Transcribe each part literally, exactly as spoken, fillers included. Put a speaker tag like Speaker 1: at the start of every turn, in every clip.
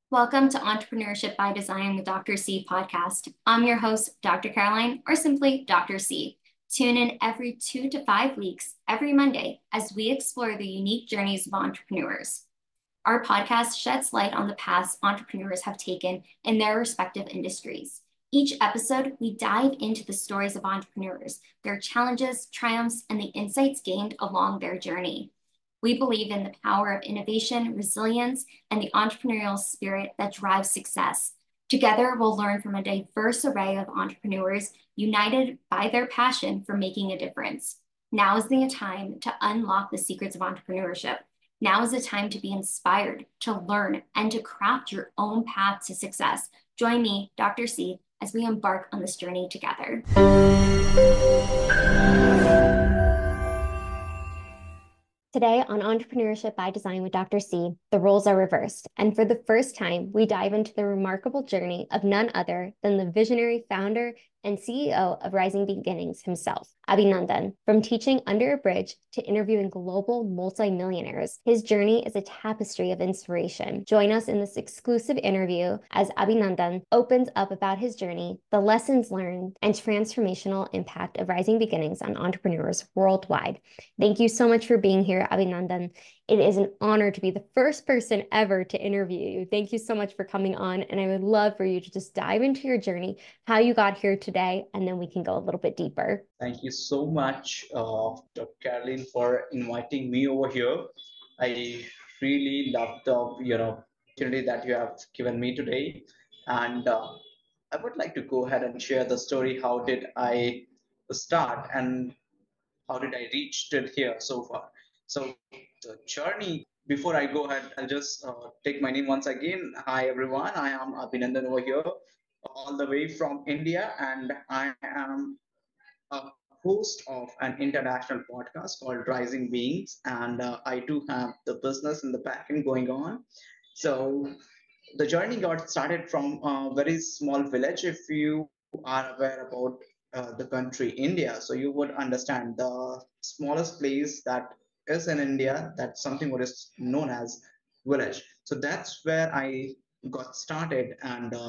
Speaker 1: Welcome to Entrepreneurship by Design with Doctor C podcast. I'm your host, Doctor Caroline, or simply Doctor C. Tune in every two to five weeks, every Monday, as we explore the unique journeys of entrepreneurs. Our podcast sheds light on the paths entrepreneurs have taken in their respective industries. Each episode, we dive into the stories of entrepreneurs, their challenges, triumphs, and the insights gained along their journey. We believe in the power of innovation, resilience, and the entrepreneurial spirit that drives success. Together, we'll learn from a diverse array of entrepreneurs united by their passion for making a difference. Now is the time to unlock the secrets of entrepreneurship. Now is the time to be inspired, to learn, and to craft your own path to success. Join me, Doctor C, as we embark on this journey together. Today on Entrepreneurship by Design with Doctor C, the roles are reversed. And for the first time, we dive into the remarkable journey of none other than the visionary founder and C E O of Rising Beginnings himself, Abhinandan. From teaching under a bridge to interviewing global multimillionaires, his journey is a tapestry of inspiration. Join us in this exclusive interview as Abhinandan opens up about his journey, the lessons learned, and transformational impact of Rising Beginnings on entrepreneurs worldwide. Thank you so much for being here, Abhinandan. It is an honor to be the first person ever to interview you. Thank you so much for coming on, and I would love for you to just dive into your journey, how you got here today, and then we can go a little bit deeper.
Speaker 2: Thank you so much, uh, Doctor Caroline, for inviting me over here. I really love the you know opportunity that you have given me today, and uh, I would like to go ahead and share the story. How did I start, and how did I reach till here so far? So the journey. Before I go ahead, I'll just uh, take my name once again. Hi everyone, I am Abhinandan over here, all the way from India, and I am a host of an international podcast called Rising Beings, and uh, I do have the business in the back end going on. So the journey got started from a very small village. If you are aware about uh, the country India, so you would understand the smallest place that is in India. That's something what is known as village. So that's where I got started, and uh,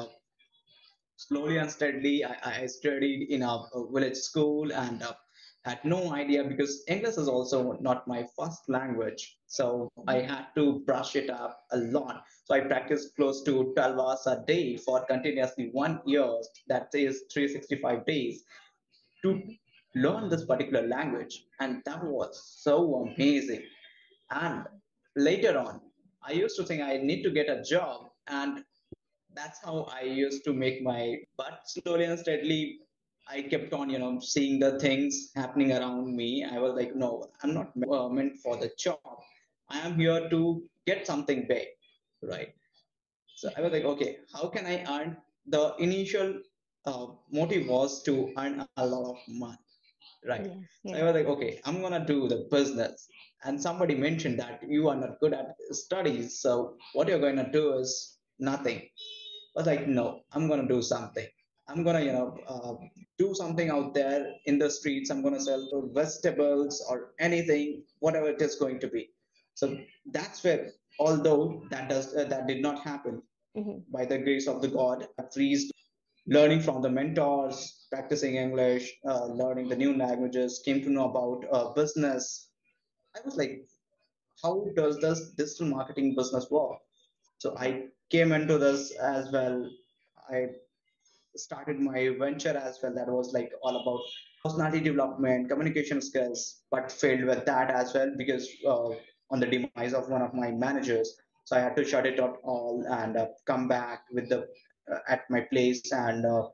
Speaker 2: slowly and steadily i, I studied in a, a village school, and uh, had no idea because English is also not my first language, so I had to brush it up a lot. So I practiced close to twelve hours a day for continuously one year, that is three hundred sixty-five days, to learn this particular language, and that was so amazing. And later on, I used to think I need to get a job, and that's how I used to make my. But slowly and steadily, I kept on, you know, seeing the things happening around me. I was like, no, I'm not uh, meant for the job. I am here to get something big, right? So I was like, okay, how can I earn? The initial uh, motive was to earn a lot of money, right?
Speaker 1: Yeah,
Speaker 2: So
Speaker 1: yeah.
Speaker 2: I was like, okay, I'm gonna do the business. And somebody mentioned that you are not good at studies, so what you're going to do is nothing. I was like, no, I'm gonna do something. I'm gonna, you know, uh, do something out there in the streets. I'm gonna sell vegetables or anything, whatever it is going to be. So that's where, although that does uh, that did not happen
Speaker 1: Mm-hmm.
Speaker 2: by the grace of the God, I freezed learning from the mentors, practicing English, uh, learning the new languages, came to know about uh, business. I was like, how does this digital marketing business work? So I came into this as well. I started my venture as well. That was like all about personality development, communication skills, but failed with that as well because uh, on the demise of one of my managers. So I had to shut it out all and uh, come back with the uh, at my place, and uh,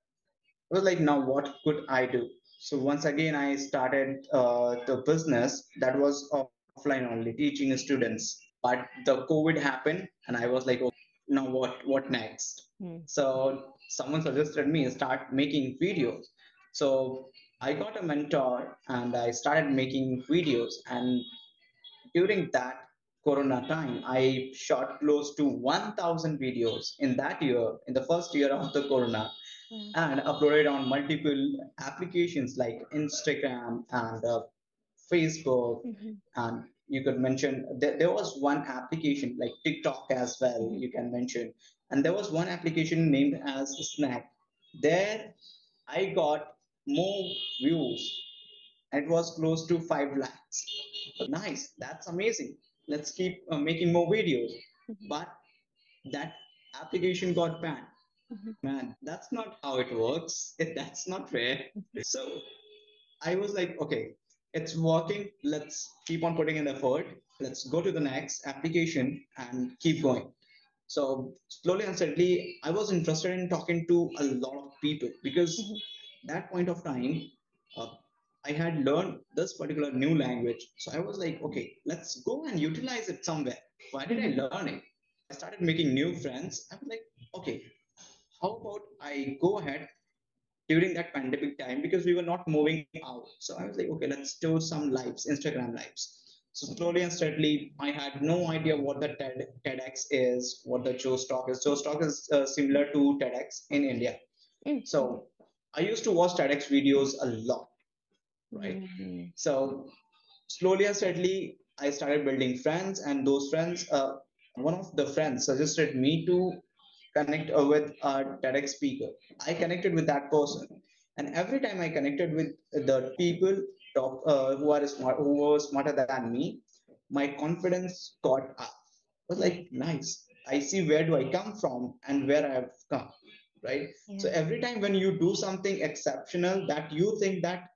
Speaker 2: I was like, now what could I do? So once again, I started uh, the business that was offline only, teaching students. But the COVID happened, and I was like, okay, now what? What next?
Speaker 1: Mm-hmm.
Speaker 2: So someone suggested me start making videos. So I got a mentor, and I started making videos. And during that Corona time, I shot close to one thousand videos in that year, in the first year of the Corona,
Speaker 1: Wow.
Speaker 2: and uploaded on multiple applications like Instagram and uh, Facebook
Speaker 1: Mm-hmm.
Speaker 2: and you could mention there, there was one application like TikTok as well,
Speaker 3: Mhm.
Speaker 2: you can mention. And there was one application named as Snack. There I got more views, and it was close to five lakhs. Nice, that's amazing. Let's keep uh, making more videos.
Speaker 3: Mhm.
Speaker 2: But that application got banned.
Speaker 3: Mhm.
Speaker 2: Man, that's not how it works. That's not fair. So I was like, okay, it's working. Let's keep on putting in effort. Let's go to the next application and keep going. So slowly and steadily, I was interested in talking to a lot of people because
Speaker 3: Mhm.
Speaker 2: that point of time, uh, I had learned this particular new language. So I was like, okay, let's go and utilize it somewhere. Why did I
Speaker 3: Mhm.
Speaker 2: learn it? I started making new friends. I was like, okay, how about I go ahead during that pandemic time because we were not moving out. So I was like, okay, let's do some lives, Instagram lives. So slowly and steadily, I had no idea what the TED, TEDx is, what the Joe Stock is. Joe Stock is uh, similar to TEDx in India.
Speaker 3: Mm.
Speaker 2: So I used to watch TEDx videos a lot, right?
Speaker 3: Mhm.
Speaker 2: So slowly and steadily, I started building friends, and those friends, uh, one of the friends suggested me to connect uh, with a TEDx speaker. I connected with that person, and every time I connected with the people top, uh, who are smart, who were smarter than me, my confidence got up. I was
Speaker 3: Mm.
Speaker 2: like, nice. I see where do I come from and where I have come, right? So
Speaker 3: Yeah.
Speaker 2: every time when you do something exceptional that you think that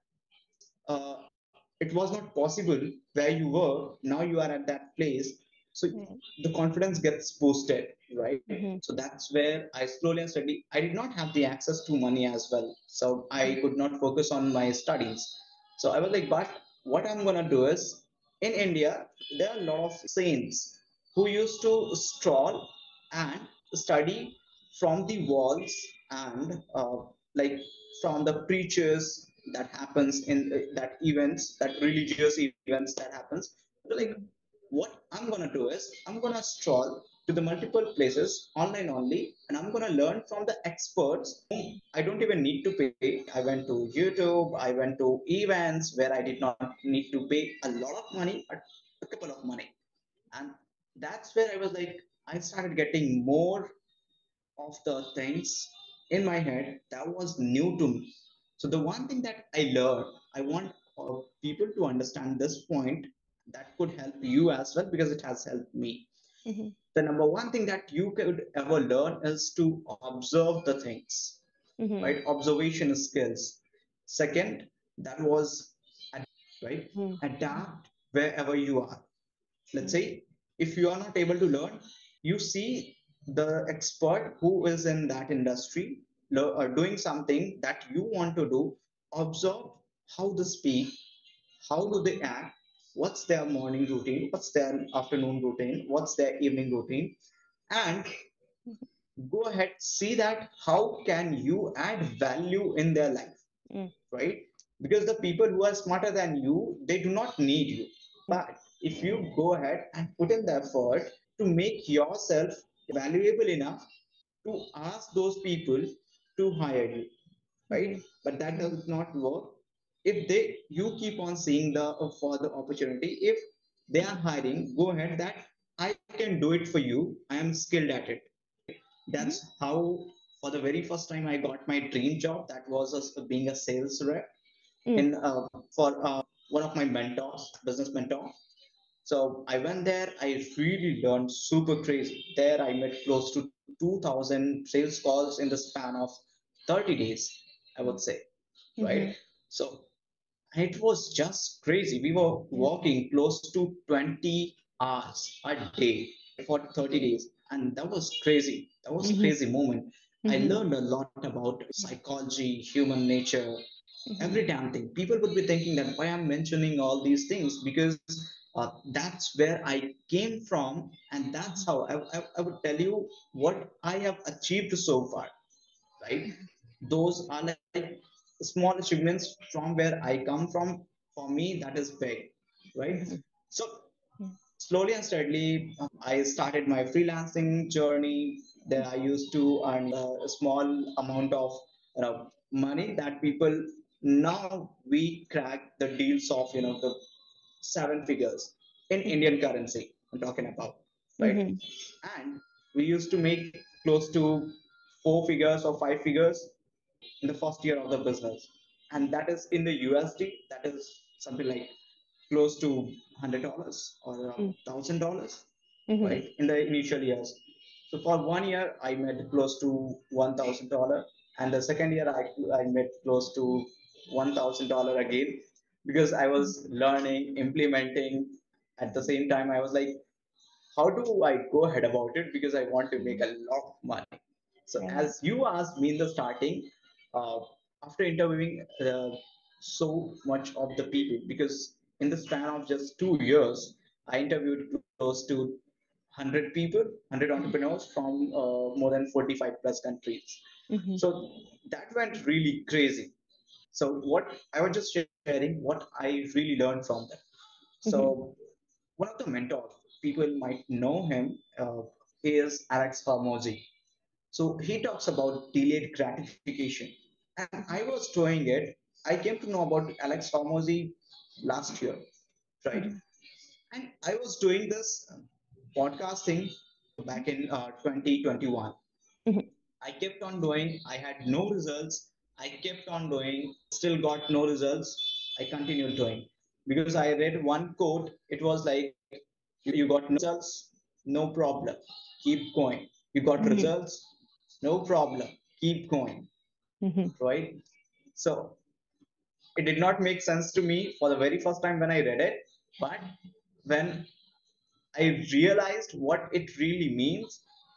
Speaker 2: uh, it was not possible where you were, now you are at that place. So
Speaker 3: Right.
Speaker 2: the confidence gets boosted, right? So
Speaker 3: Mhm.
Speaker 2: that's where I slowly and steadily, I did not have the access to money as well, so I
Speaker 3: Mhm.
Speaker 2: could not focus on my studies. So I was like, but what I'm gonna do is, in India there are a lot of saints who used to stroll and study from the walls, and uh, like from the preachers that happens in uh, that events, that religious events that happens. So like,
Speaker 3: Mhm.
Speaker 2: what I'm gonna do is, I'm gonna stroll to the multiple places online only, and I'm gonna learn from the experts whom I don't even need to pay. I went to YouTube, I went to events where I did not need to pay a lot of money, but a couple of money. And that's where I was like, I started getting more of the things in my head that was new to me. So the one thing that I learned, I want uh, people to understand this point that could help you as well because it has helped me.
Speaker 3: Mhm.
Speaker 2: The number one thing that you could ever learn is to observe the things,
Speaker 3: Mhm.
Speaker 2: right? Observation skills. Second, that was right?
Speaker 3: Mhm.
Speaker 2: Adapt wherever you are. Let's
Speaker 3: Mhm.
Speaker 2: say if you are not able to learn, you see the expert who is in that industry lo- uh, doing something that you want to do. Observe how they speak, how do they act, what's their morning routine, what's their afternoon routine, what's their evening routine, and
Speaker 3: Mhm.
Speaker 2: go ahead, see that how can you add value in their life,
Speaker 3: Mm.
Speaker 2: right? Because the people who are smarter than you, they do not need you.
Speaker 3: Mm.
Speaker 2: But if you go ahead and put in the effort to make yourself valuable enough to ask those people to hire you, right?
Speaker 3: Mhm.
Speaker 2: But that
Speaker 3: Mhm.
Speaker 2: does not work if they you keep on seeing the uh, for the opportunity. If they are hiring, go ahead that I can do it for you, I am skilled at it.
Speaker 3: Mhm.
Speaker 2: That's how, for the very first time, I got my dream job. That was as being a sales rep
Speaker 3: Mm.
Speaker 2: in uh, for uh, one of my mentors, business mentor. So I went there. I really learned super crazy. There I met close to two thousand sales calls in the span of thirty days, I would
Speaker 3: Mm.
Speaker 2: say, right?
Speaker 3: Mhm.
Speaker 2: So it was just crazy. We were
Speaker 3: Yeah.
Speaker 2: walking close to twenty hours a day for thirty days. And that was crazy. That was a
Speaker 3: Mhm.
Speaker 2: crazy moment. I
Speaker 3: Mhm.
Speaker 2: learned a lot about psychology, human nature,
Speaker 3: Mhm.
Speaker 2: every damn thing. People would be thinking that why I'm mentioning all these things because uh, that's where I came from, and that's
Speaker 3: Mhm.
Speaker 2: how I, I, I would tell you what I have achieved so far, right?
Speaker 3: Mhm.
Speaker 2: Those are like small achievements from where I come from. For me, that is big, right?
Speaker 3: Mhm.
Speaker 2: So
Speaker 3: Yeah.
Speaker 2: slowly and steadily, uh, I started my freelancing journey. There, I used to earn a small amount of you know, money that people now we crack the deals of you know the seven figures. in Indian currency. I'm talking about, right?
Speaker 3: Mm-hmm.
Speaker 2: And we used to make close to four figures or five figures in the first year of the business, and that is in the U S D. That is something like close to hundred dollars or a thousand dollars,
Speaker 3: Mm-hmm.
Speaker 2: right? In the initial years. So for one year, I made close to one thousand dollar, and the second year, I I made close to one thousand dollar again because I was learning, implementing. At the same time, I was like, how do I go ahead about it? Because I want to make a lot of money. So
Speaker 3: Right.
Speaker 2: as you asked me in the starting, uh, after interviewing uh, so much of the people, because in the span of just two years, I interviewed close to one hundred people, one hundred entrepreneurs from uh, more than forty-five plus countries.
Speaker 3: Mm-hmm.
Speaker 2: So that went really crazy. So what I was just sharing, what I really learned from them.
Speaker 3: Mm-hmm.
Speaker 2: So one of the mentors, people might know him, uh, he is Alex Hormozy. So he talks about delayed gratification. And I was doing it. I came to know about Alex Hormozy last year, right?
Speaker 3: Mm-hmm.
Speaker 2: And I was doing this podcasting back in uh, twenty twenty-one.
Speaker 3: Mm-hmm.
Speaker 2: I kept on doing, I had no results. I kept on doing, still got no results. I continued doing because I read one quote. It was like, you got no results, no problem, keep going. You got
Speaker 3: Mm-hmm.
Speaker 2: results, no problem, keep going,
Speaker 3: Mm-hmm.
Speaker 2: right? So it did not make sense to me for the very first time when I read it, but when I realized what it really means,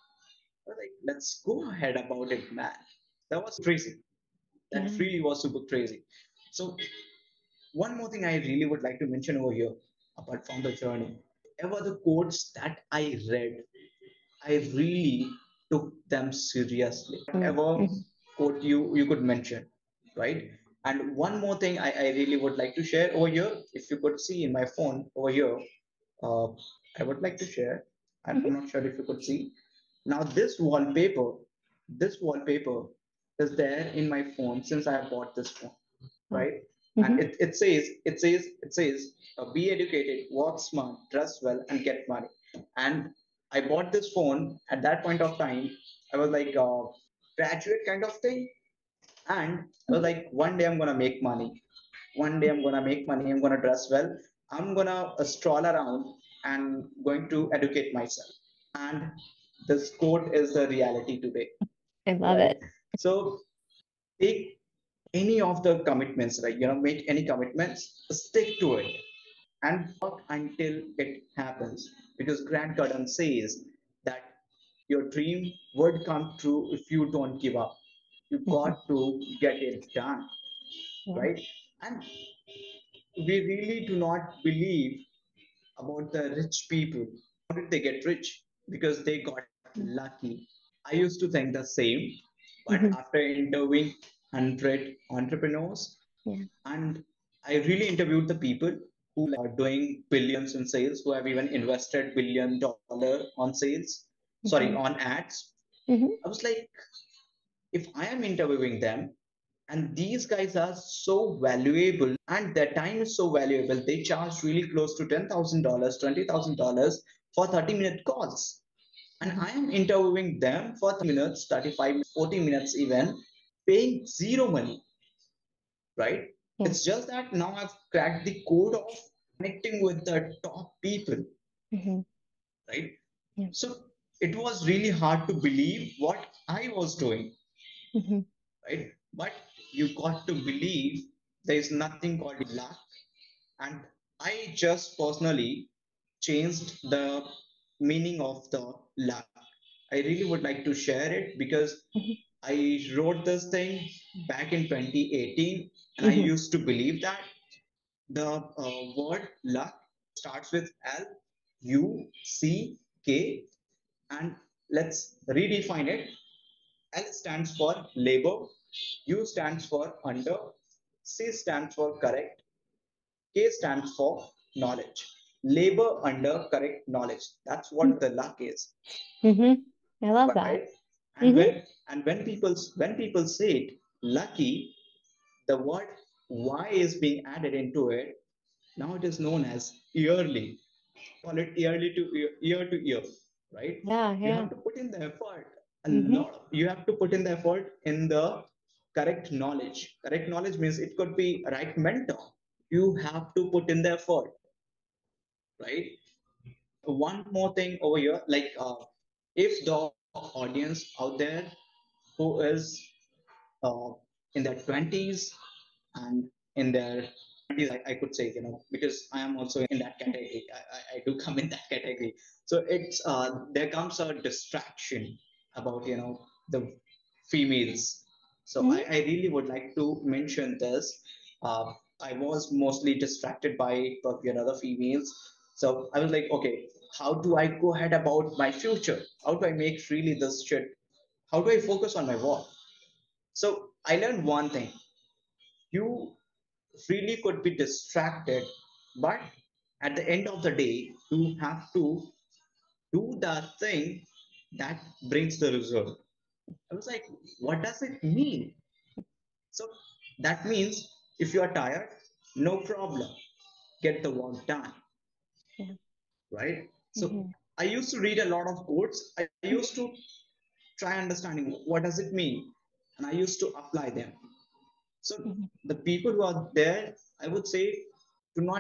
Speaker 2: I was like, let's go ahead about it, man. That was crazy. That
Speaker 3: Yeah.
Speaker 2: really was super crazy. So one more thing I really would like to mention over here, apart from the journey, whatever the quotes that I read, I really took them seriously. Whatever
Speaker 3: Mm-hmm.
Speaker 2: quote you you could mention, right? And one more thing I, I really would like to share over here, if you could see in my phone over here, uh, I would like to share. I'm
Speaker 3: Mm-hmm.
Speaker 2: not sure if you could see. Now this wallpaper, this wallpaper is there in my phone since I bought this phone,
Speaker 3: Oh.
Speaker 2: right? And
Speaker 3: Mm-hmm.
Speaker 2: it, it says, it says, it says, uh, be educated, work smart, dress well, and get money. And I bought this phone at that point of time. I was like a graduate kind of thing. And I was like, one day I'm gonna make money. One day I'm gonna make money. I'm gonna dress well. I'm gonna uh, stroll around and going to educate myself. And this quote is the reality today,
Speaker 3: I love
Speaker 2: right?
Speaker 3: it.
Speaker 2: So take any of the commitments, right? You know, make any commitments, stick to it, and work until it happens. Because Grant Cardone says that your dream would come true if you don't give up. You
Speaker 3: Mm-hmm.
Speaker 2: got to get it done,
Speaker 3: Yeah.
Speaker 2: right? And we really do not believe about the rich people. How did they get rich? Because they got lucky. I used to think the same, but
Speaker 3: Mm-hmm.
Speaker 2: after interviewing one hundred entrepreneurs,
Speaker 3: Yeah.
Speaker 2: and I really interviewed the people who are doing billions in sales, who have even invested billion dollar on sales, sorry,
Speaker 3: Mm-hmm.
Speaker 2: on ads.
Speaker 3: Mm-hmm.
Speaker 2: I was like, if I am interviewing them, and these guys are so valuable, and their time is so valuable, they charge really close to ten thousand dollars, twenty thousand dollars for thirty minute calls. And
Speaker 3: Mm-hmm.
Speaker 2: I am interviewing them for thirty minutes, thirty-five minutes, forty minutes, even paying zero money, right?
Speaker 3: Yeah.
Speaker 2: It's just that now I've cracked the code of connecting with the top people,
Speaker 3: Mm-hmm.
Speaker 2: right?
Speaker 3: Yeah.
Speaker 2: So it was really hard to believe what I was doing,
Speaker 3: Mm-hmm.
Speaker 2: right? But you got to believe there is nothing called luck. And I just personally changed the meaning of the luck. I really would like to share it because
Speaker 3: Mm-hmm.
Speaker 2: I wrote this thing back in twenty eighteen, and I
Speaker 3: Mm-hmm.
Speaker 2: used to believe that the uh, word luck starts with L U C K, and let's redefine it. L stands for labor, U stands for under, C stands for correct, K stands for knowledge. Labor under correct knowledge. That's what the luck is,
Speaker 3: Mm-hmm. I love that.
Speaker 2: right? And
Speaker 3: Mm-hmm.
Speaker 2: when and when people when people say it lucky, the word Y is being added into it. Now it is known as yearly. call it yearly to year, year to year, right?
Speaker 3: Yeah,
Speaker 2: You
Speaker 3: yeah.
Speaker 2: have to put in the effort. A
Speaker 3: Mm-hmm.
Speaker 2: lot. You have to put in the effort in the correct knowledge. Correct knowledge means it could be right mentor. You have to put in the effort, right? One more thing over here, like uh, if the audience out there who is uh, in their twenties and in their twenties, I, I could say, you know, because I am also in that category. I, I, I do come in that category. So it's uh, there comes a distraction about, you know, the females. So I,
Speaker 3: Mm-hmm.
Speaker 2: I really would like to mention this. Uh, I was mostly distracted by, uh, you know, the females. So I was like, okay, how do I go ahead about my future? How do I make really this shit? How do I focus on my work? So I learned one thing. You freely could be distracted, but at the end of the day, you have to do the thing that brings the result. I was like, what does it mean? So that means if you are tired, no problem, get the work done,
Speaker 3: Yeah.
Speaker 2: right? So
Speaker 3: Mm-hmm.
Speaker 2: I used to read a lot of quotes. I used to try understanding what does it mean, and I used to apply them. So
Speaker 3: Mm-hmm.
Speaker 2: the people who are there, I would say, do not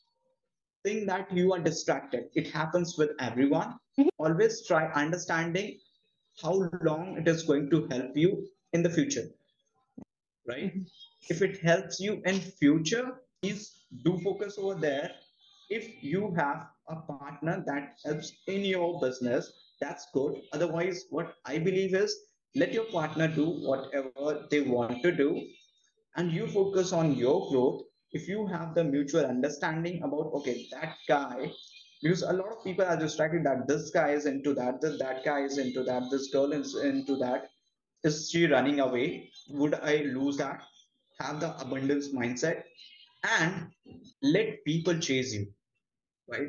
Speaker 2: think that you are distracted. It happens with everyone. Always try understanding how long it is going to help you in the future, right?
Speaker 3: Mm-hmm.
Speaker 2: If it helps you in future, please do focus over there. If you have a partner that helps in your business, that's good. Otherwise, what I believe is let your partner do whatever they want to do and you focus on your growth. If you have the mutual understanding about, okay, that guy, because a lot of people are distracted that this guy is into that, that, that guy is into that, this girl is into that. Is she running away? Would I lose that? Have the abundance mindset and let people chase you, right?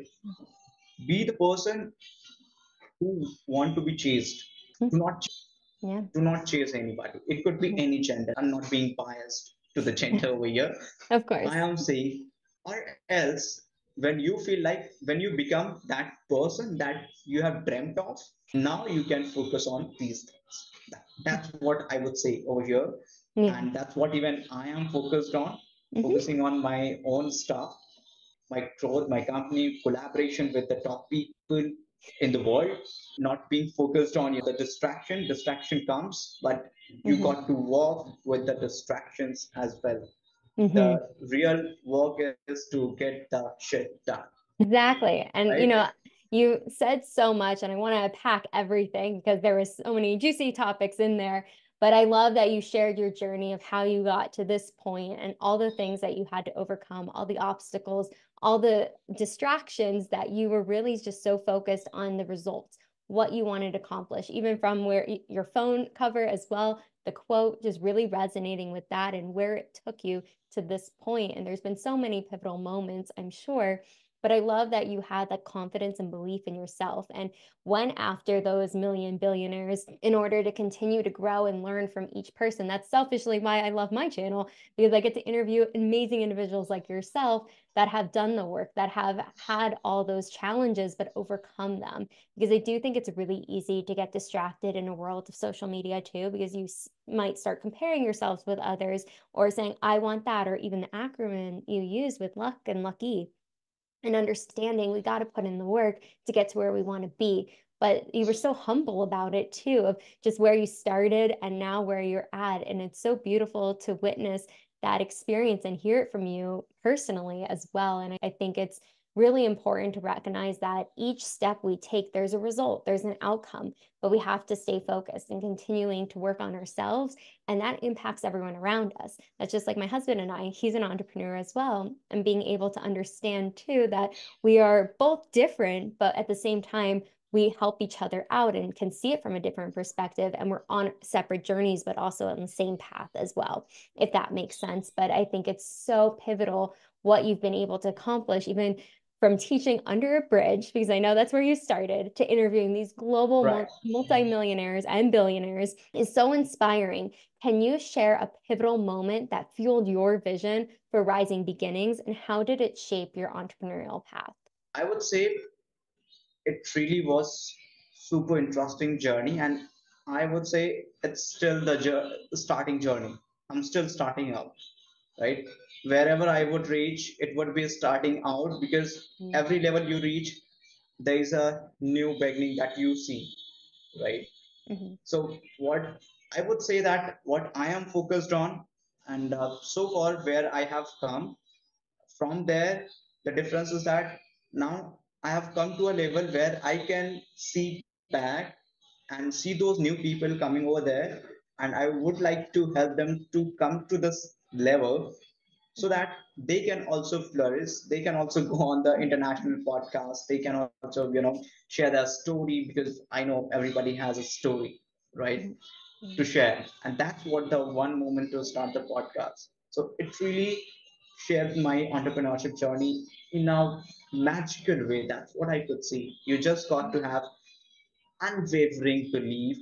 Speaker 2: Be the person who want to be chased. Do not
Speaker 3: Yeah.
Speaker 2: do not chase anybody. It could be any gender. I'm not being biased to the gender over here.
Speaker 3: Of
Speaker 2: I
Speaker 3: course.
Speaker 2: am saying, or else when you feel like when you become that person that you have dreamt of, now you can focus on these things. That, that's what I would say over here.
Speaker 3: Yeah.
Speaker 2: And that's what even I am focused on,
Speaker 3: Mm-hmm.
Speaker 2: focusing on my own stuff, my growth, my company, collaboration with the top people in the world, not being focused on the distraction. Distraction comes, but you
Speaker 3: Mm-hmm.
Speaker 2: got to work with the distractions as well.
Speaker 3: Mm-hmm.
Speaker 2: The real work is to get the shit done,
Speaker 3: Exactly. And, you
Speaker 2: right?
Speaker 3: know, you said so much, and I want to unpack everything because there was so many juicy topics in there. But I love that you shared your journey of how you got to this point and all the things that you had to overcome, all the obstacles, all the distractions that you were really just so focused on the results, what you wanted to accomplish, even from where your phone cover as well, the quote just really resonating with that and where it took you to this point. And there's been so many pivotal moments, I'm sure. But I love that you had that confidence and belief in yourself and went after those million billionaires in order to continue to grow and learn from each person. That's selfishly why I love my channel, because I get to interview amazing individuals like yourself that have done the work, that have had all those challenges, but overcome them. Because I do think it's really easy to get distracted in a world of social media too, because you might start comparing yourselves with others or saying, I want that, or even the acronym you use with luck and lucky and understanding we got to put in the work to get to where we want to be. But you were so humble about it too, of just where you started and now where you're at. And it's so beautiful to witness that experience and hear it from you personally as well. And I think it's really important to recognize that each step we take, there's a result, there's an outcome, but we have to stay focused and continuing to work on ourselves. And that impacts everyone around us. That's just like my husband and I, he's an entrepreneur as well. And being able to understand too that we are both different, but at the same time, we help each other out and can see it from a different perspective. And we're on separate journeys, but also on the same path as well, if that makes sense. But I think it's so pivotal what you've been able to accomplish, even from teaching under a bridge, because I know that's where you started, to interviewing these global
Speaker 2: Right.
Speaker 3: multimillionaires and billionaires is so inspiring. Can you share a pivotal moment that fueled your vision for Rising Beginnings, and how did it shape your entrepreneurial path?
Speaker 2: I would say it really was super interesting journey, and I would say it's still the jour- starting journey. I'm still starting out, right? Wherever I would reach, it would be starting out, because
Speaker 3: Mm.
Speaker 2: every level you reach, there is a new beginning that you see, right?
Speaker 3: Mm-hmm.
Speaker 2: So what I would say, that what I am focused on, and uh, so far where I have come from there, the difference is that now I have come to a level where I can see back and see those new people coming over there, and I would like to help them to come to this level, so that they can also flourish. They can also go on the international podcast. They can also, you know, share their story, because I know everybody has a story, right, to
Speaker 3: Mm-hmm.
Speaker 2: share. And that's what the one moment to start the podcast. So it really shared my entrepreneurship journey in a magical way. That's what I could see. You just got to have unwavering belief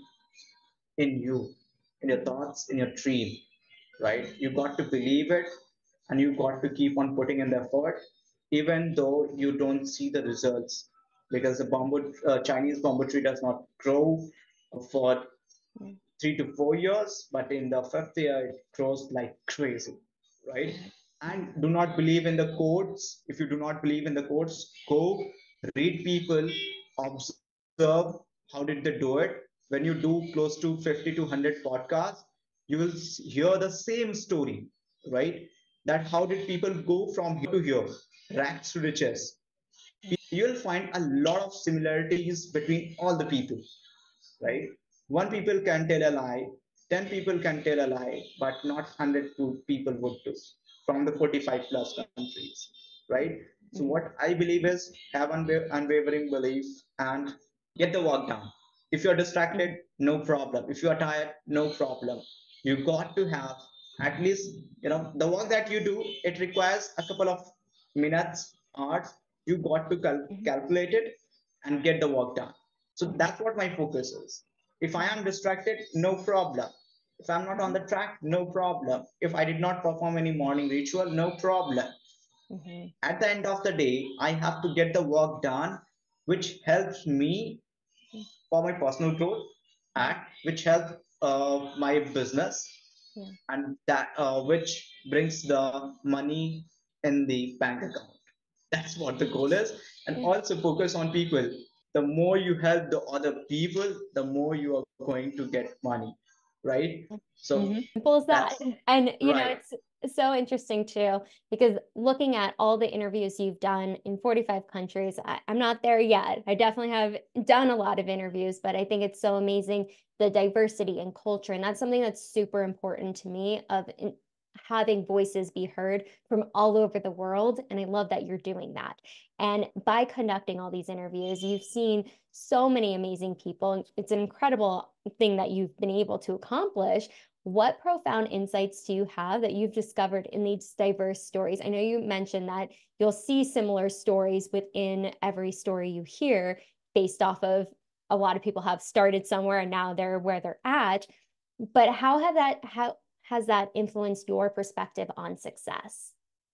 Speaker 2: in you, in your thoughts, in your dream, right? You got to believe it, and you got to keep on putting in the effort, even though you don't see the results. Because the bamboo, uh, Chinese bamboo tree does not grow for three to four years, but in the fifth year, it grows like crazy, right? And do not believe in the quotes. If you do not believe in the quotes, go read people, observe how did they do it. When you do close to fifty to one hundred podcasts, you will hear the same story, right? That how did people go from here to here, rags to riches. You'll find a lot of similarities between all the people, right? One people can tell a lie, ten people can tell a lie, but not one hundred people would do, from the forty-five plus countries, right? So what I believe is, have unwa- unwavering belief and get the work done. If you're distracted, no problem. If you are tired, no problem. You got to have at least, you know, the work that you do, it requires a couple of minutes, hours. You got to cal-
Speaker 3: Mm-hmm.
Speaker 2: calculate it and get the work done. So that's what my focus is. If I am distracted, no problem. If I'm not on the track, no problem. If I did not perform any morning ritual, no problem.
Speaker 3: Mm-hmm.
Speaker 2: At the end of the day, I have to get the work done, which helps me for my personal growth, and which helps uh, my business,
Speaker 3: Yeah.
Speaker 2: and that uh, which brings the money in the bank account. That's what the goal is. And
Speaker 3: Yeah.
Speaker 2: also focus on people. The more you help the other people, the more you are going to get money, right? So
Speaker 3: Mm-hmm. Simple as that.
Speaker 2: that's
Speaker 3: And you know,
Speaker 2: right.
Speaker 3: it's so interesting too, because looking at all the interviews you've done in forty-five countries, I, I'm not there yet. I definitely have done a lot of interviews, but I think it's so amazing, the diversity and culture. And that's something that's super important to me, of in, having voices be heard from all over the world. And I love that you're doing that. And by conducting all these interviews, you've seen so many amazing people. It's an incredible thing that you've been able to accomplish. What profound insights do you have that you've discovered in these diverse stories? I know you mentioned that you'll see similar stories within every story you hear, based off of a lot of people have started somewhere and now they're where they're at. But how have that how has that influenced your perspective on success?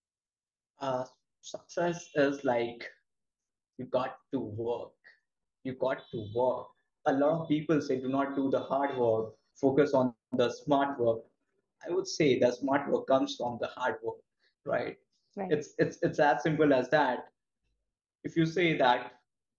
Speaker 2: Uh, Success is like, you got to work. You got to work. A lot of people say do not do the hard work, focus on the smart work. I would say the smart work comes from the hard work, right?
Speaker 3: Right.
Speaker 2: It's it's it's as simple as that. If you say that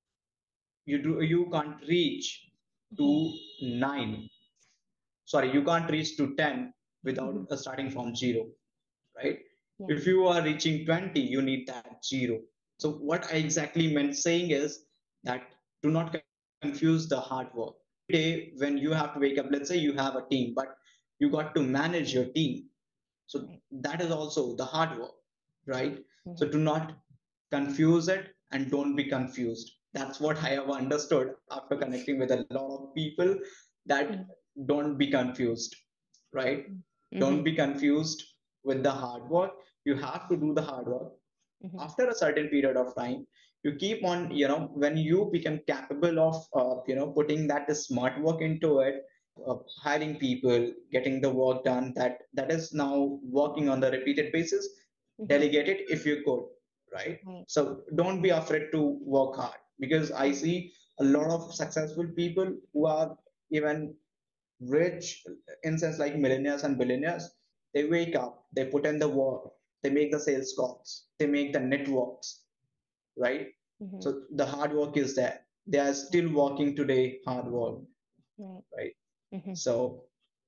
Speaker 2: you do you can't reach to nine, sorry, you can't reach to ten without
Speaker 3: Mhm.
Speaker 2: uh, starting from zero, right?
Speaker 3: Yeah.
Speaker 2: If you are reaching twenty, you need that zero. So what I exactly meant saying is that do not confuse the hard work. Every day when you have to wake up, let's say you have a team, but you got to manage your team. So
Speaker 3: Right.
Speaker 2: that is also the hard work, right? So
Speaker 3: Mhm.
Speaker 2: do not confuse it, and don't be confused. That's what I have understood after connecting with a lot of people, that
Speaker 3: Mhm.
Speaker 2: don't be confused, right? Don't
Speaker 3: Mhm.
Speaker 2: be confused with the hard work. You have to do the hard work.
Speaker 3: Mhm.
Speaker 2: After a certain period of time, you keep on, you know, when you become capable of uh, you know, putting that smart work into it, uh, hiring people, getting the work done, that that is now working on the repeated basis.
Speaker 3: Mhm.
Speaker 2: Delegate it if you could, right?
Speaker 3: Right.
Speaker 2: So don't be afraid to work hard, because I see a lot of successful people who are even rich, in sense like millionaires and billionaires. They wake up, they put in the work, they make the sales calls, they make the networks, right?
Speaker 3: Mm-hmm.
Speaker 2: So the hard work is there. They are still working today, hard work,
Speaker 3: Right.
Speaker 2: right?
Speaker 3: Mm-hmm.
Speaker 2: So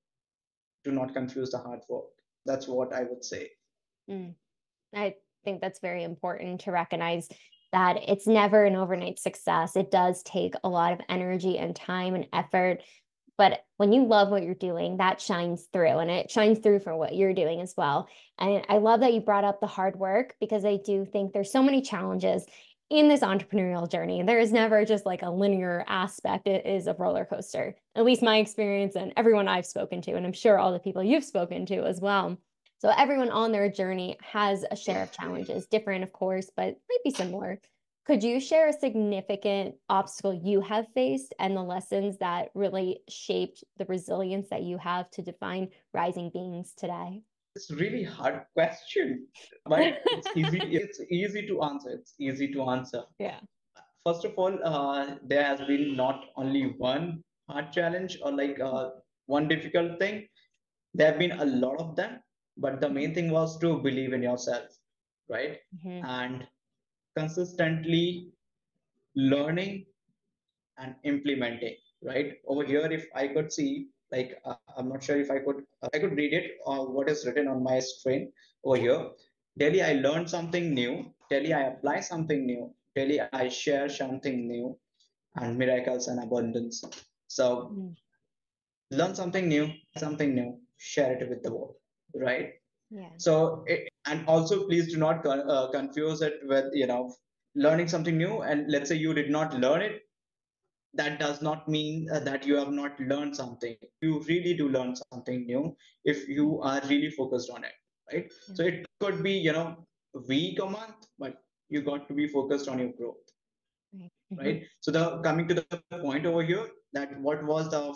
Speaker 2: do not confuse the hard work. That's what I would say.
Speaker 3: Mm. I think that's very important to recognize that it's never an overnight success. It does take a lot of energy and time and effort. But when you love what you're doing, that shines through, and it shines through for what you're doing as well. And I love that you brought up the hard work, because I do think there's so many challenges in this entrepreneurial journey. There is never just like a linear aspect. It is a roller coaster, at least my experience and everyone I've spoken to, and I'm sure all the people you've spoken to as well. So everyone on their journey has a share of challenges, different, of course, but might be similar. Could you share a significant obstacle you have faced and the lessons that really shaped the resilience that you have to define rising beings today?
Speaker 2: It's a really hard question, but it's easy. It's easy to answer. It's easy to answer.
Speaker 3: Yeah.
Speaker 2: First of all, uh, there has been not only one hard challenge or like uh, one difficult thing. There have been a lot of them, but the main thing was to believe in yourself, right?
Speaker 3: Mm-hmm.
Speaker 2: And consistently learning and implementing, right? Over here, if I could see, like, uh, I'm not sure if I could, uh, I could read it, uh, what is written on my screen over here. Daily, I learn something new. Daily, I apply something new. Daily, I share something new, and miracles and abundance. So,
Speaker 3: Mm-hmm.
Speaker 2: learn something new, something new, share it with the world, right?
Speaker 3: Yeah.
Speaker 2: So, it, and also please do not con- uh, confuse it with, you know, learning something new. And let's say you did not learn it, that does not mean uh, that you have not learned something. You really do learn something new if you are really focused on it, right?
Speaker 3: Yeah.
Speaker 2: So it could be, you know, a week, a month, but you got to be focused on your growth,
Speaker 3: Right. Mm-hmm.
Speaker 2: right? So the coming to the point over here, that what was the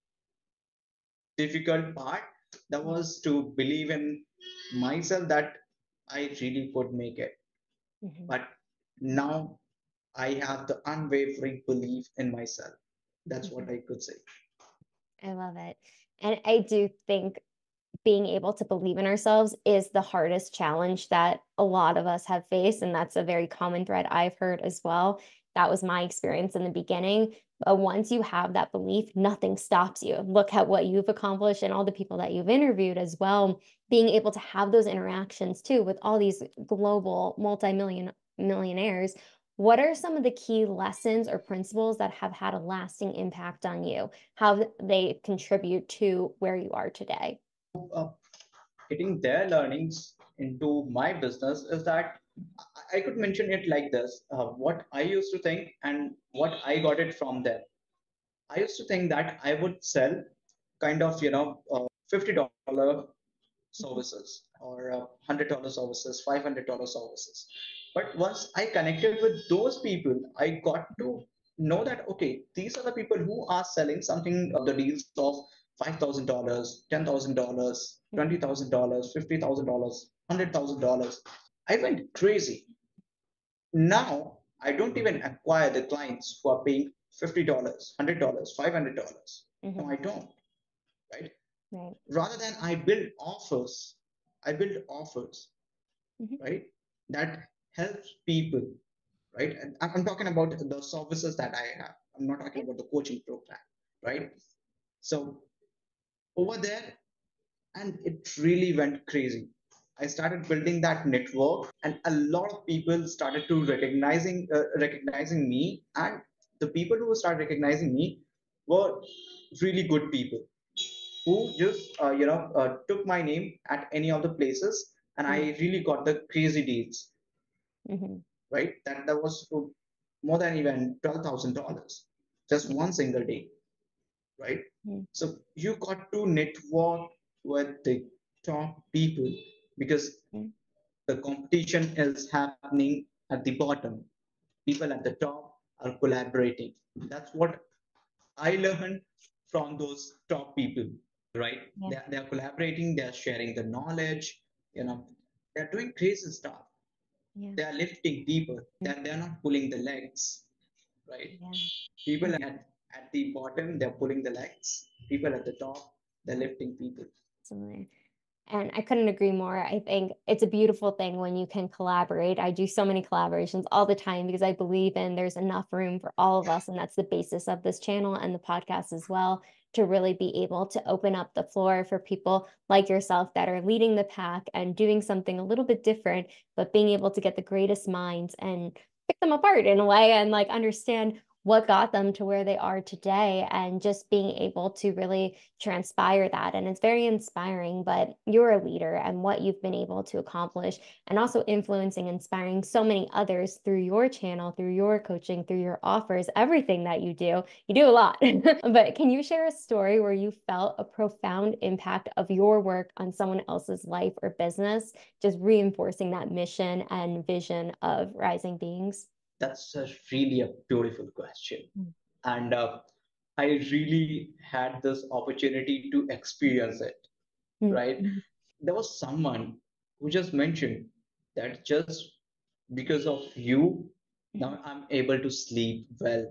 Speaker 2: difficult part, that was to believe in myself that I really could make it.
Speaker 3: Mm-hmm.
Speaker 2: But now I have the unwavering belief in myself. That's
Speaker 3: Mm-hmm.
Speaker 2: what I could say.
Speaker 3: I love it. And I do think being able to believe in ourselves is the hardest challenge that a lot of us have faced. And that's a very common thread I've heard as well. That was my experience in the beginning. But once you have that belief, nothing stops you. Look at what you've accomplished and all the people that you've interviewed as well. Being able to have those interactions too with all these global multi-million millionaires. What are some of the key lessons or principles that have had a lasting impact on you? How they contribute to where you are today?
Speaker 2: Uh, getting their learnings into my business is that I I could mention it like this, uh, what I used to think and what I got it from them. I used to think that I would sell kind of, you know, uh, fifty dollars services or uh, one hundred dollars services, five hundred dollars services. But once I connected with those people, I got to know that, okay, these are the people who are selling something, uh, the deals of five thousand dollars, ten thousand dollars, twenty thousand dollars, fifty thousand dollars, one hundred thousand dollars. I went crazy. Now I don't even acquire the clients who are paying fifty dollars, one hundred dollars, five hundred dollars. No,
Speaker 3: Mm-hmm.
Speaker 2: I don't, right?
Speaker 3: Right.
Speaker 2: Rather than I build offers, I build offers,
Speaker 3: Mm-hmm.
Speaker 2: right? That helps people, right? And I'm I'm talking about the services that I have. I'm not talking
Speaker 3: Yep.
Speaker 2: about the coaching program, right? So over there, and it really went crazy. I started building that network, and a lot of people started to recognizing uh, recognizing me, and the people who started recognizing me were really good people who just uh, you know uh, took my name at any of the places, and I really got the crazy deals,
Speaker 3: Mm-hmm.
Speaker 2: right? That that was for more than even twelve thousand dollars, just one single day, right?
Speaker 3: Mm-hmm.
Speaker 2: So you got to network with the top people, because the competition is happening at the bottom. People at the top are collaborating. That's what I learned from those top people, right?
Speaker 3: Yeah.
Speaker 2: They're, they're collaborating, they're sharing the knowledge, you know, they're doing crazy stuff.
Speaker 3: Yeah.
Speaker 2: They are lifting people. They're, they're not pulling the legs, right?
Speaker 3: Yeah.
Speaker 2: People at, at the bottom, they're pulling the legs. People at the top, they're lifting people.
Speaker 3: Absolutely. And I couldn't agree more. I think it's a beautiful thing when you can collaborate. I do so many collaborations all the time because I believe in there's enough room for all of us. And that's the basis of this channel and the podcast as well, to really be able to open up the floor for people like yourself that are leading the pack and doing something a little bit different, but being able to get the greatest minds and pick them apart in a way and like understand what got them to where they are today, and just being able to really transpire that. And it's very inspiring. But you're a leader, and what you've been able to accomplish, and also influencing, inspiring so many others through your channel, through your coaching, through your offers, everything that you do. You do a lot. But can you share a story where you felt a profound impact of your work on someone else's life or business, just reinforcing that mission and vision of Rising Beings?
Speaker 2: That's a really a beautiful question.
Speaker 3: Mm.
Speaker 2: And uh, I really had this opportunity to experience it, right?
Speaker 3: Mm.
Speaker 2: There was someone who just mentioned that just because of you, now I'm able to sleep well.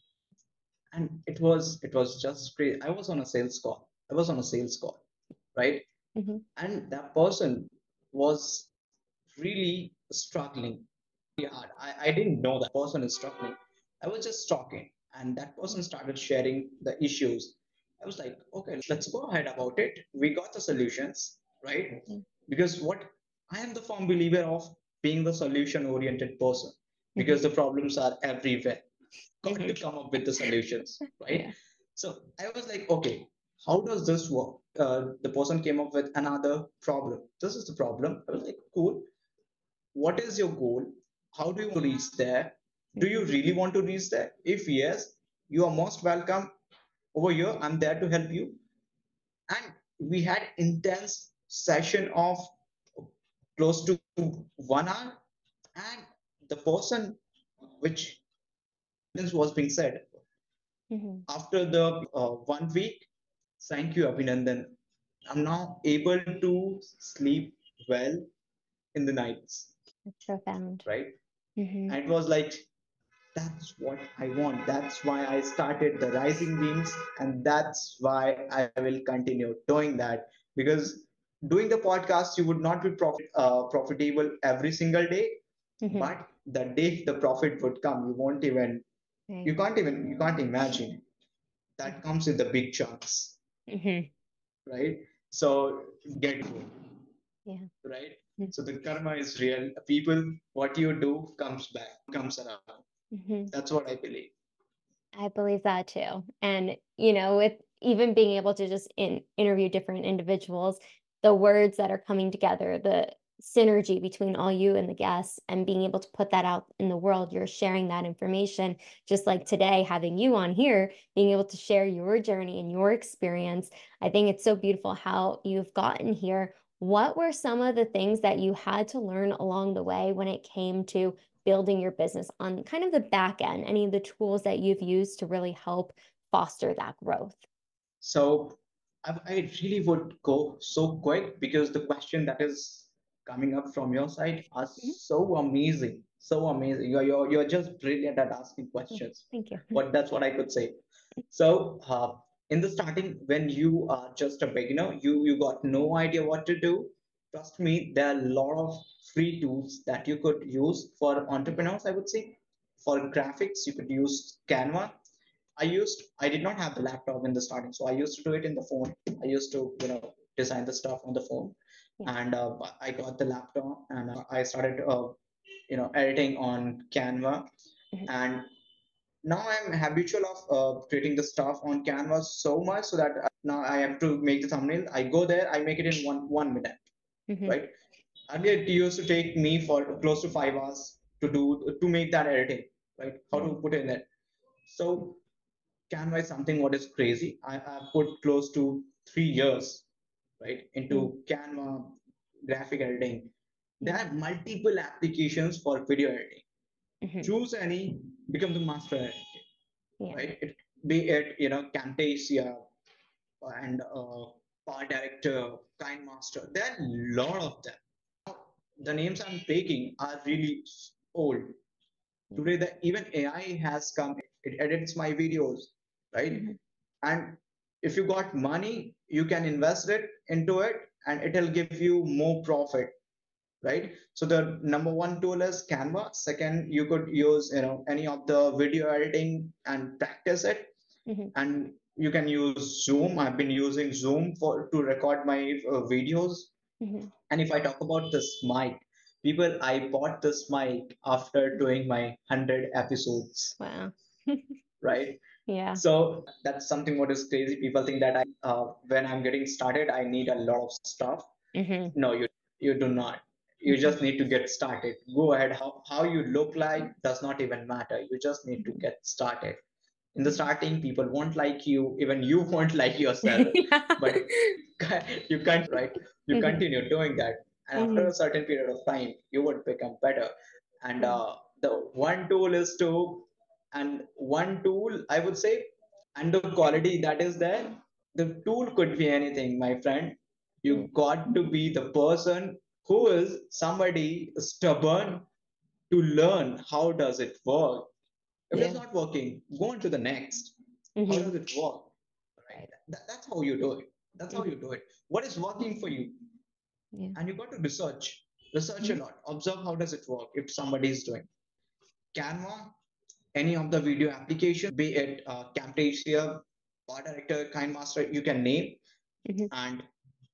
Speaker 2: And it was it was just great. I was on a sales call. I was on a sales call, right?
Speaker 3: Mm-hmm.
Speaker 2: And that person was really struggling hard. I, I didn't know that person is struggling. I was just talking, and that person started sharing the issues. I was like, okay, let's go ahead about it. We got the solutions, right? Because what I am the firm believer of being the solution oriented person, because the problems are everywhere. Got to come up with the solutions, right?
Speaker 3: Yeah.
Speaker 2: So I was like, okay, how does this work? Uh, the person came up with another problem. This is the problem. I was like, cool. What is your goal? How do you reach there? Do you really want to reach there? If yes, you are most welcome over here. I'm there to help you. And we had intense session of close to one hour, and the person which was being said
Speaker 3: Mm-hmm.
Speaker 2: after the uh, one week, thank you, Abhinandan. I'm now able to sleep well in the nights,
Speaker 3: That's profound.
Speaker 2: right?
Speaker 3: Mm-hmm.
Speaker 2: And it was like, that's what I want. That's why I started the Rising Wings, and that's why I will continue doing that. Because doing the podcast, you would not be profit, uh, profitable every single day,
Speaker 3: Mm-hmm.
Speaker 2: but the day the profit would come, you won't even,
Speaker 3: Right.
Speaker 2: you can't even, you can't imagine. That comes in the big chunks,
Speaker 3: Mm-hmm.
Speaker 2: right? So get good,
Speaker 3: Yeah.
Speaker 2: right?
Speaker 3: Mm.
Speaker 2: So the karma is real. People, what you do comes back, comes around.
Speaker 3: Mm-hmm.
Speaker 2: That's what I believe.
Speaker 3: I believe that too. And, you know, with even being able to just in, interview different individuals, the words that are coming together, the synergy between all you and the guests, and being able to put that out in the world, you're sharing that information, just like today, having you on here, being able to share your journey and your experience. I think it's so beautiful how you've gotten here. What were some of the things that you had to learn along the way when it came to building your business on kind of the back end, any of the tools that you've used to really help foster that growth?
Speaker 2: So I, I really would go so quick because the question that is coming up from your side are
Speaker 3: Mhm.
Speaker 2: so amazing, so amazing. You're you're, you're just brilliant at asking questions.
Speaker 3: Thank you.
Speaker 2: What that's what I could say. So uh, in the starting, when you are just a beginner, you you got no idea what to do. Trust me, there are a lot of free tools that you could use for entrepreneurs. I would say for graphics, you could use Canva. I used I did not have the laptop in the starting, so I used to do it in the phone. I used to you know design the stuff on the phone,
Speaker 3: Yeah.
Speaker 2: and uh, I got the laptop and uh, I started uh, you know editing on Canva,
Speaker 3: Mhm.
Speaker 2: and now I'm habitual of uh, creating the stuff on Canva so much so that now I have to make the thumbnail. I go there, I make it in one one minute,
Speaker 3: Mhm.
Speaker 2: right? Earlier it used to take me for close to five hours to do to make that editing, right? How to put it in it. So Canva is something what is crazy. I have put close to three years, right, into Canva graphic editing. There are multiple applications for video editing.
Speaker 3: Mhm.
Speaker 2: Choose any, become the master at it,
Speaker 3: Yeah.
Speaker 2: right? It, be it you know Camtasia and uh, Power Director, KineMaster. There are a lot of them. the names I'm taking are really old. Today, the even A I has come. It edits my videos, right?
Speaker 3: Mhm.
Speaker 2: And if you got money, you can invest it into it, and it'll give you more profit, right? So the number one tool is Canva. Second, you could use you know any of the video editing and practice it.
Speaker 3: Mhm.
Speaker 2: And you can use Zoom. I've been using Zoom for to record my uh, videos.
Speaker 3: Mhm.
Speaker 2: And if I talk about this mic, people, I bought this mic after doing my one hundred episodes,
Speaker 3: Wow.
Speaker 2: right?
Speaker 3: Yeah.
Speaker 2: So that's something what is crazy. People think that I, uh, when I'm getting started, I need a lot of stuff.
Speaker 3: Mhm.
Speaker 2: No, you you do not. You
Speaker 3: Mhm.
Speaker 2: just need to get started. Go ahead. How how you look like does not even matter. You just need to
Speaker 3: Mhm.
Speaker 2: get started. In the starting, people won't like you. Even you won't like yourself.
Speaker 3: Yeah.
Speaker 2: But you can't, right? You
Speaker 3: Mhm.
Speaker 2: continue doing that, and after a
Speaker 3: Mhm.
Speaker 2: certain period of time, you would become better. And
Speaker 3: Yeah.
Speaker 2: uh, the one tool is to, and one tool I would say, and the quality that is there. The tool could be anything, my friend.
Speaker 3: Mm.
Speaker 2: You got to be the person who is somebody stubborn to learn how does it work. If it's
Speaker 3: Yeah.
Speaker 2: not working, go on to the next. How
Speaker 3: Mhm.
Speaker 2: does it work? Right?
Speaker 3: Right.
Speaker 2: That, that's how you do it. That's how
Speaker 3: Mhm.
Speaker 2: you do it. What is working for you?
Speaker 3: Yeah.
Speaker 2: And you got to research. Research a
Speaker 3: Mhm.
Speaker 2: lot. Observe how does it work if somebody is doing. Canva, any of the video application, be it uh, Camtasia, Art Director, KineMaster, you can name,
Speaker 3: Mhm.
Speaker 2: and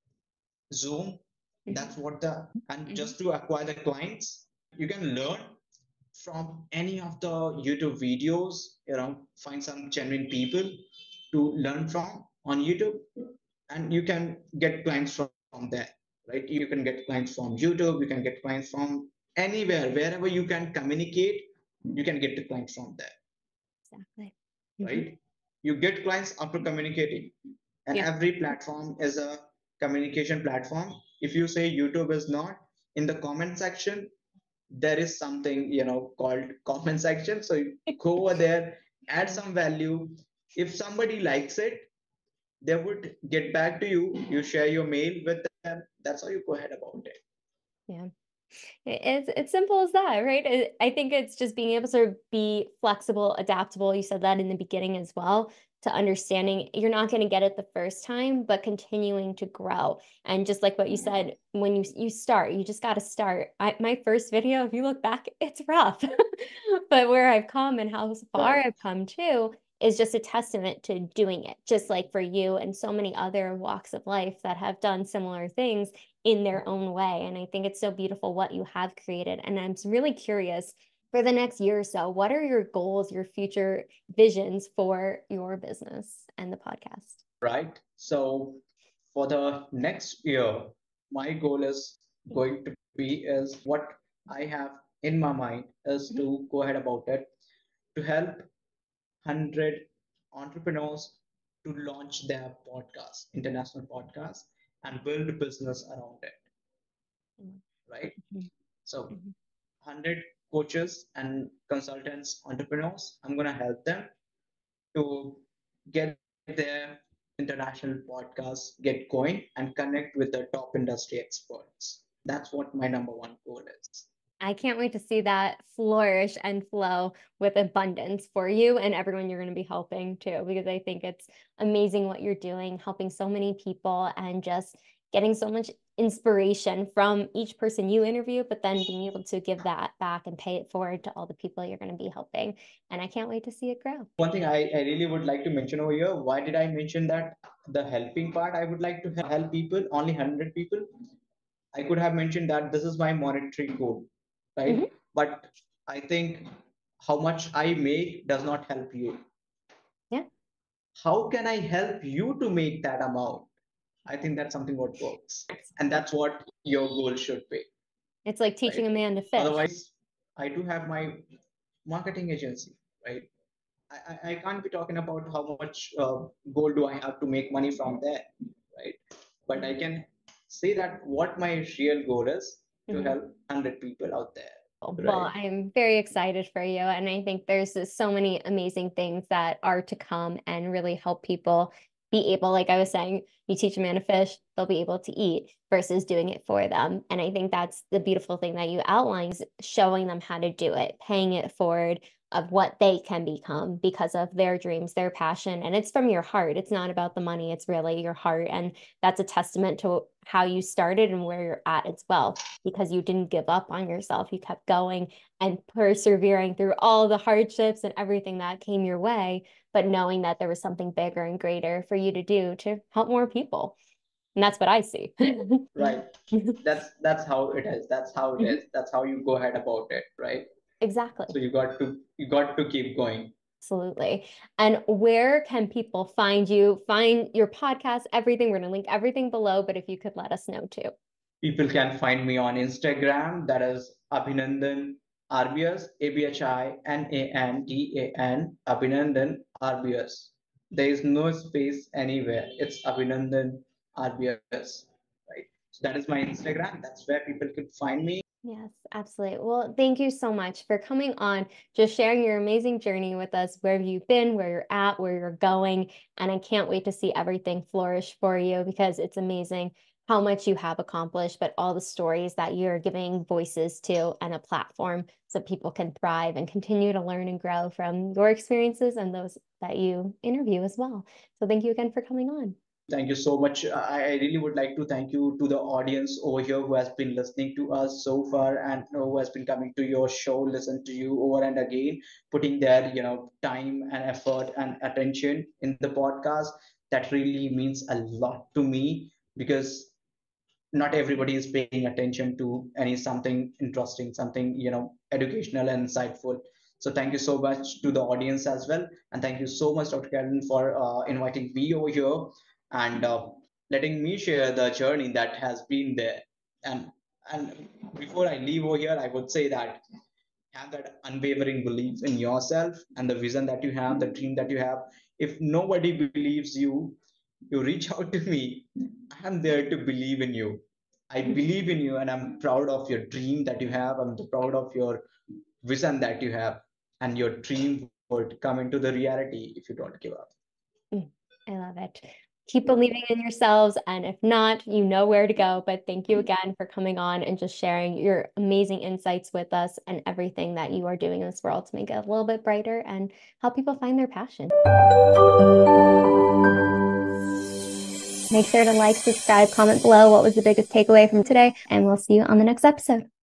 Speaker 2: Zoom.
Speaker 3: Mhm.
Speaker 2: That's what the, and
Speaker 3: Mhm.
Speaker 2: just to acquire the clients, you can learn from any of the YouTube videos, you know, find some genuine people to learn from on YouTube, and you can get clients from there, right? You can get clients from YouTube, you can get clients from anywhere, wherever you can communicate, you can get the clients from there,
Speaker 3: Exactly. Mhm.
Speaker 2: right? You get clients after communicating, and
Speaker 3: Yeah.
Speaker 2: every platform is a communication platform. If you say YouTube is not, in the comment section, there is something you know called comment section. So you go over there, add some value. If somebody likes it, they would get back to you. You share your mail with them. That's how you go ahead about it.
Speaker 3: Yeah. I- It's it's simple as that, right? I I think it's just being able to be flexible, adaptable. You said that in the beginning as well, to understanding you're not going to get it the first time, but continuing to grow. And just like what you said, when you you start, you just got to start. I, my first video, if you look back, it's rough, but where I've come and how far
Speaker 2: Right.
Speaker 3: I've come too is just a testament to doing it. Just like for you and so many other walks of life that have done similar things in their own way. And I think it's so beautiful what you have created. And I'm really curious for the next year or so, what are your goals, your future visions for your business and the podcast?
Speaker 2: Right. So for the next year, my goal is going to be is what I have in my mind is
Speaker 3: Mhm.
Speaker 2: to go ahead about it, to help one hundred entrepreneurs to launch their podcast, international podcast, and build a business around it, right?
Speaker 3: Mhm.
Speaker 2: So
Speaker 3: Mhm.
Speaker 2: one hundred coaches and consultants, entrepreneurs, I'm going to help them to get their international podcast get going and connect with the top industry experts. That's what my number one goal is.
Speaker 3: I can't wait to see that flourish and flow with abundance for you and everyone you're going to be helping too, because I think it's amazing what you're doing, helping so many people and just getting so much inspiration from each person you interview, but then being able to give that back and pay it forward to all the people you're going to be helping. And I can't wait to see it grow.
Speaker 2: One thing I, I really would like to mention over here, why did I mention that the helping part? I would like to help people, only one hundred people. I could have mentioned that this is my monetary goal, right?
Speaker 3: Mhm.
Speaker 2: But I think how much I make does not help you.
Speaker 3: Yeah.
Speaker 2: How can I help you to make that amount? I think that's something what works. And that's what your goal should be,
Speaker 3: It's like teaching
Speaker 2: right?
Speaker 3: a man to fish.
Speaker 2: Otherwise, I do have my marketing agency, right? I, I, I can't be talking about how much uh, goal do I have to make money from there, right? But I can say that what my real goal is to
Speaker 3: Mhm.
Speaker 2: help one hundred people out there,
Speaker 3: Well,
Speaker 2: right?
Speaker 3: I'm very excited for you. And I think there's just so many amazing things that are to come and really help people be able, like I was saying, you teach a man to fish, they'll be able to eat versus doing it for them. And I think that's the beautiful thing that you outline is showing them how to do it, paying it forward of what they can become because of their dreams, their passion. And it's from your heart. It's not about the money. It's really your heart. And that's a testament to how you started and where you're at as well, because you didn't give up on yourself. You kept going and persevering through all the hardships and everything that came your way, but knowing that there was something bigger and greater for you to do to help more people. And that's what I see.
Speaker 2: Right. That's that's how it is. That's how it is. That's how you go ahead about it, right?
Speaker 3: Exactly.
Speaker 2: So you got to you got to keep going.
Speaker 3: Absolutely. And where can people find you, find your podcast, everything? We're going to link everything below, but if you could let us know too.
Speaker 2: People can find me on Instagram. That is Abhinandan R B S, A B H I N A N D A N, Abhinandan R B S. There is no space anywhere. It's Abhinandan R B S, right? So that is my Instagram. That's where people could find me.
Speaker 3: Yes, absolutely. Well, thank you so much for coming on, just sharing your amazing journey with us, where you've been, where you're at, where you're going. And I can't wait to see everything flourish for you because it's amazing how much you have accomplished, but all the stories that you're giving voices to and a platform so people can thrive and continue to learn and grow from your experiences and those that you interview as well. So thank you again for coming on.
Speaker 2: Thank you so much. I, I really would like to thank you to the audience over here who has been listening to us so far and who has been coming to your show, listen to you over and again, putting their you know time and effort and attention in the podcast. That really means a lot to me because not everybody is paying attention to any something interesting, something you know educational and insightful. So thank you so much to the audience as well, and thank you so much, Doctor Karen, for uh, inviting me over here and uh, letting me share the journey that has been there. And and before I leave over here, I would say that have that unwavering belief in yourself and the vision that you have, the dream that you have. If nobody believes you, you reach out to me. I'm there to believe in you. I believe in you, and I'm proud of your dream that you have. I'm proud of your vision that you have, and your dream would come into the reality if you don't give up.
Speaker 3: I love it. Keep believing in yourselves. And if not, you know where to go. But thank you again for coming on and just sharing your amazing insights with us and everything that you are doing in this world to make it a little bit brighter and help people find their passion. Make sure to like, subscribe, comment below what was the biggest takeaway from today, and we'll see you on the next episode.